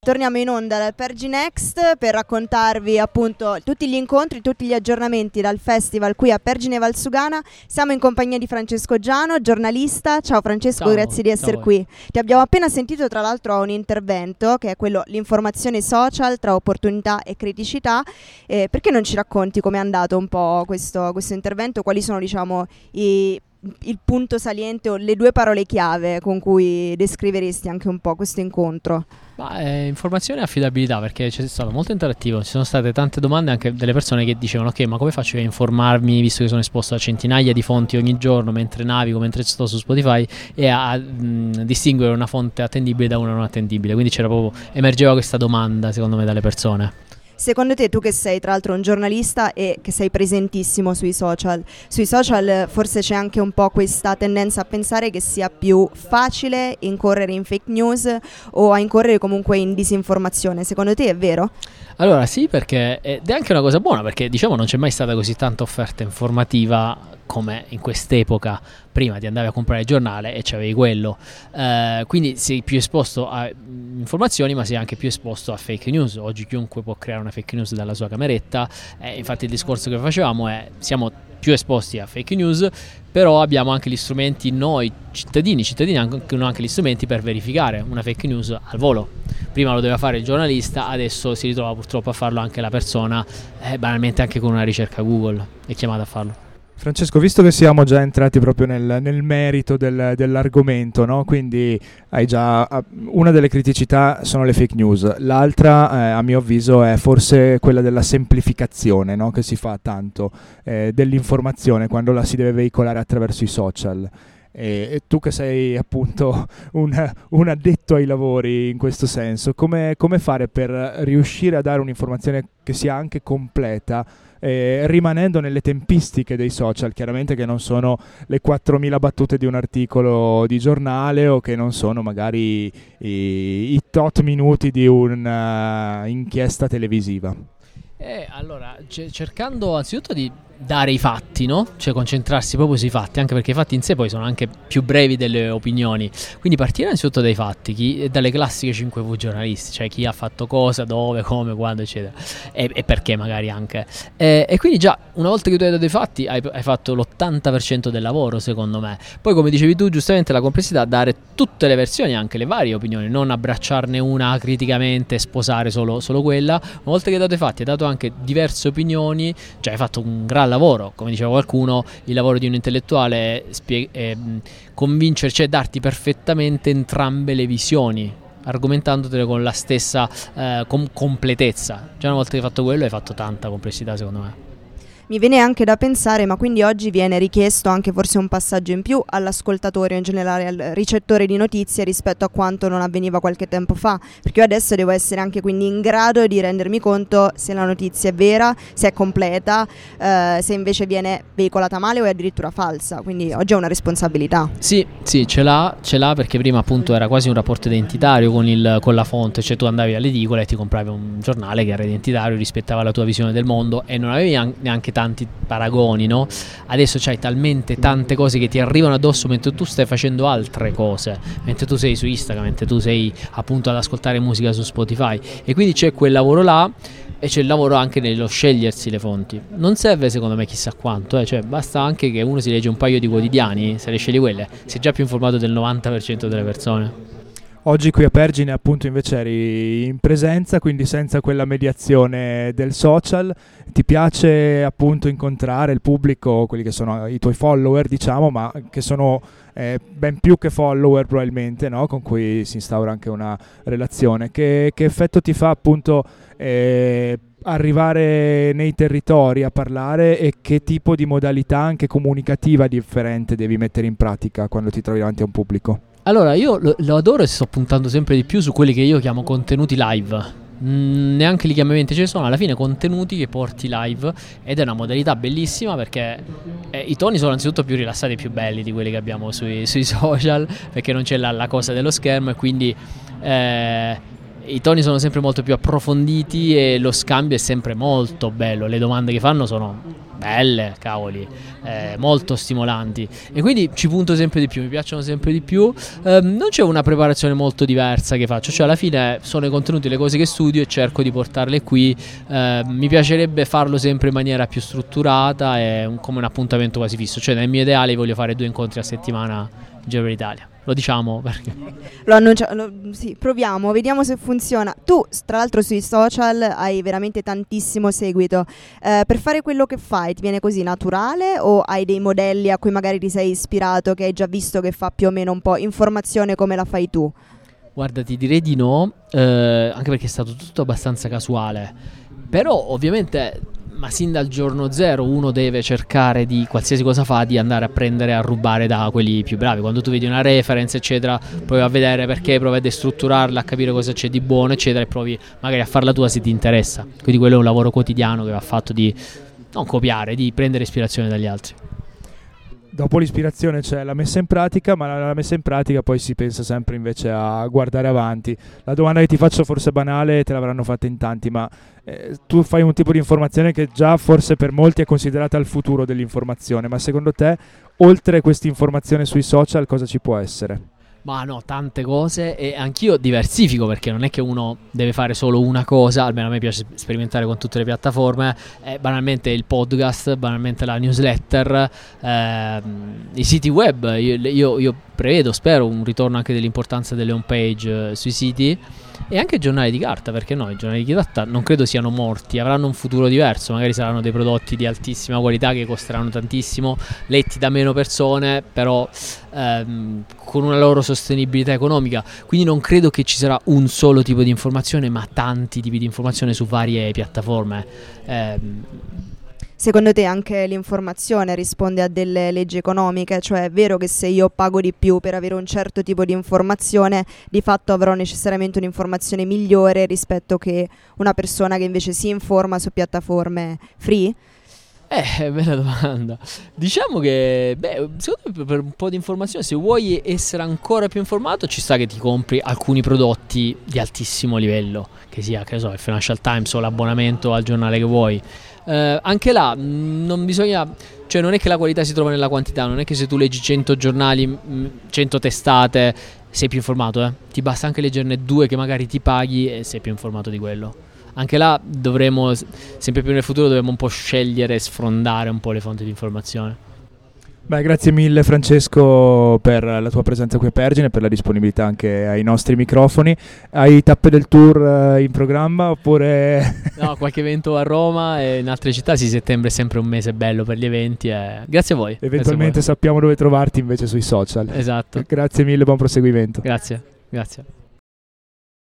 Torniamo in onda dal Pergi Next per raccontarvi appunto tutti gli incontri, tutti gli aggiornamenti dal festival qui a Pergine Valsugana. Siamo in compagnia di Francesco Giano, giornalista. Ciao Francesco, ciao, grazie di essere qui. Ti abbiamo appena sentito tra l'altro a un intervento che è quello l'informazione social tra opportunità e criticità. Perché non ci racconti com'è andato un po' questo intervento? Quali sono diciamo il punto saliente o le due parole chiave con cui descriveresti anche un po' questo incontro? Informazione e affidabilità, perché c'è stato molto interattivo, ci sono state tante domande anche delle persone che dicevano ok, ma come faccio a informarmi visto che sono esposto a centinaia di fonti ogni giorno mentre navigo, mentre sto su Spotify, e a distinguere una fonte attendibile da una non attendibile. Quindi emergeva questa domanda secondo me dalle persone. Secondo te, tu che sei tra l'altro un giornalista e che sei presentissimo sui social forse c'è anche un po' questa tendenza a pensare che sia più facile incorrere in fake news o a incorrere comunque in disinformazione? Secondo te è vero? Allora sì, perché ed è anche una cosa buona, perché diciamo non c'è mai stata così tanta offerta informativa come in quest'epoca. Prima ti andavi a comprare il giornale e c'avevi quello, quindi sei più esposto a informazioni, ma sei anche più esposto a fake news. Oggi chiunque può creare una fake news dalla sua cameretta, infatti il discorso che facevamo è siamo più esposti a fake news, però abbiamo anche gli strumenti, noi cittadini hanno anche gli strumenti per verificare una fake news al volo. Prima lo doveva fare il giornalista, adesso si ritrova purtroppo a farlo anche la persona, banalmente anche con una ricerca Google è chiamata a farlo. Francesco, visto che siamo già entrati proprio nel merito dell'argomento, no? Quindi hai già una delle criticità sono le fake news, l'altra a mio avviso è forse quella della semplificazione, no? Che si fa tanto dell'informazione quando la si deve veicolare attraverso i social. E tu che sei appunto un addetto ai lavori in questo senso, come fare per riuscire a dare un'informazione che sia anche completa, rimanendo nelle tempistiche dei social, chiaramente, che non sono le 4.000 battute di un articolo di giornale o che non sono magari i tot minuti di un'inchiesta televisiva? Allora, cercando anzitutto di dare i fatti, no? Cioè concentrarsi proprio sui fatti, anche perché i fatti in sé poi sono anche più brevi delle opinioni, quindi partire innanzitutto dai fatti, dalle classiche 5V giornalisti, cioè chi ha fatto cosa, dove, come, quando, eccetera, e perché magari anche, e quindi già una volta che tu hai dato i fatti hai fatto l'80% del lavoro, secondo me. Poi, come dicevi tu giustamente, la complessità, dare tutte le versioni, anche le varie opinioni, non abbracciarne una criticamente, sposare solo quella. Una volta che hai dato i fatti, hai dato anche diverse opinioni, cioè hai fatto un gran lavoro. Come diceva qualcuno, il lavoro di un intellettuale è convincere, cioè darti perfettamente entrambe le visioni, argomentandotele con la stessa completezza. Già una volta che hai fatto quello hai fatto tanta complessità, secondo me. Mi viene anche da pensare, ma quindi oggi viene richiesto anche forse un passaggio in più all'ascoltatore, in generale al ricettore di notizie, rispetto a quanto non avveniva qualche tempo fa, perché io adesso devo essere anche quindi in grado di rendermi conto se la notizia è vera, se è completa, se invece viene veicolata male o è addirittura falsa, quindi oggi è una responsabilità. Sì, ce l'ha, perché prima appunto era quasi un rapporto identitario con la fonte, cioè tu andavi all'edicola e ti compravi un giornale che era identitario, rispettava la tua visione del mondo e non avevi neanche tanti paragoni, no? Adesso c'hai talmente tante cose che ti arrivano addosso mentre tu stai facendo altre cose, mentre tu sei su Instagram, mentre tu sei appunto ad ascoltare musica su Spotify, e quindi c'è quel lavoro là e c'è il lavoro anche nello scegliersi le fonti. Non serve secondo me chissà quanto, cioè basta anche che uno si legge un paio di quotidiani, se le scegli quelle sei già più informato del 90% delle persone. Oggi qui a Pergine appunto invece eri in presenza, quindi senza quella mediazione del social. Ti piace appunto incontrare il pubblico, quelli che sono i tuoi follower, diciamo, ma che sono ben più che follower probabilmente, no? Con cui si instaura anche una relazione. Che effetto ti fa appunto arrivare nei territori a parlare, e che tipo di modalità anche comunicativa differente devi mettere in pratica quando ti trovi davanti a un pubblico? Allora, io lo adoro e sto puntando sempre di più su quelli che io chiamo contenuti live. Neanche li chiamamenti ce ne sono, alla fine contenuti che porti live, ed è una modalità bellissima perché i toni sono anzitutto più rilassati e più belli di quelli che abbiamo sui social, perché non c'è la cosa dello schermo, e quindi i toni sono sempre molto più approfonditi e lo scambio è sempre molto bello. Le domande che fanno sono belle, cavoli, molto stimolanti, e quindi ci punto sempre di più, mi piacciono sempre di più. Non c'è una preparazione molto diversa che faccio, cioè alla fine sono i contenuti, le cose che studio e cerco di portarle qui. Mi piacerebbe farlo sempre in maniera più strutturata e come un appuntamento quasi fisso, cioè nel mio ideale voglio fare 2 incontri a settimana in giro per l'Italia. Lo diciamo perché Lo annunciamo, sì, proviamo, vediamo se funziona. Tu, tra l'altro, sui social hai veramente tantissimo seguito. Per fare quello che fai, ti viene così naturale o hai dei modelli a cui magari ti sei ispirato, che hai già visto che fa più o meno un po' informazione come la fai tu? Guarda, ti direi di no, anche perché è stato tutto abbastanza casuale. Però ovviamente, ma sin dal giorno zero uno deve cercare di, qualsiasi cosa fa, di andare a prendere, a rubare da quelli più bravi. Quando tu vedi una reference eccetera, provi a vedere perché, provi a destrutturarla, a capire cosa c'è di buono eccetera, e provi magari a farla tua se ti interessa. Quindi quello è un lavoro quotidiano che va fatto, di non copiare, di prendere ispirazione dagli altri. Dopo l'ispirazione c'è la messa in pratica, ma la messa in pratica poi si pensa sempre invece a guardare avanti. La domanda che ti faccio forse è banale, te l'avranno fatta in tanti, ma tu fai un tipo di informazione che già forse per molti è considerata il futuro dell'informazione, ma secondo te, oltre questa informazione sui social, cosa ci può essere? Ma no, tante cose, e anch'io diversifico, perché non è che uno deve fare solo una cosa, almeno a me piace sperimentare con tutte le piattaforme, banalmente il podcast, banalmente la newsletter, i siti web, io prevedo, spero, un ritorno anche dell'importanza delle home page sui siti, e anche i giornali di carta, perché no, i giornali di carta non credo siano morti, avranno un futuro diverso, magari saranno dei prodotti di altissima qualità che costeranno tantissimo, letti da meno persone, però con una loro sostenibilità economica. Quindi non credo che ci sarà un solo tipo di informazione, ma tanti tipi di informazione su varie piattaforme. Secondo te anche l'informazione risponde a delle leggi economiche? Cioè è vero che se io pago di più per avere un certo tipo di informazione, di fatto avrò necessariamente un'informazione migliore rispetto che una persona che invece si informa su piattaforme free? Bella domanda. Diciamo che, secondo me per un po' di informazione, se vuoi essere ancora più informato, ci sta che ti compri alcuni prodotti di altissimo livello, che sia, che so, il Financial Times o l'abbonamento al giornale che vuoi. Anche là non bisogna, cioè non è che la qualità si trova nella quantità, non è che se tu leggi 100 giornali, 100 testate sei più informato, ti basta anche leggerne 2 che magari ti paghi e sei più informato di quello. Anche là dovremo, sempre più nel futuro, dovremo un po' scegliere e sfrondare un po' le fonti di informazione. Beh, grazie mille Francesco per la tua presenza qui a Pergine e per la disponibilità anche ai nostri microfoni. Hai tappe del tour in programma oppure? No, qualche evento a Roma e in altre città. Sì, settembre è sempre un mese bello per gli eventi. Grazie a voi. Eventualmente sappiamo dove trovarti invece sui social. Esatto. Grazie mille, buon proseguimento. Grazie.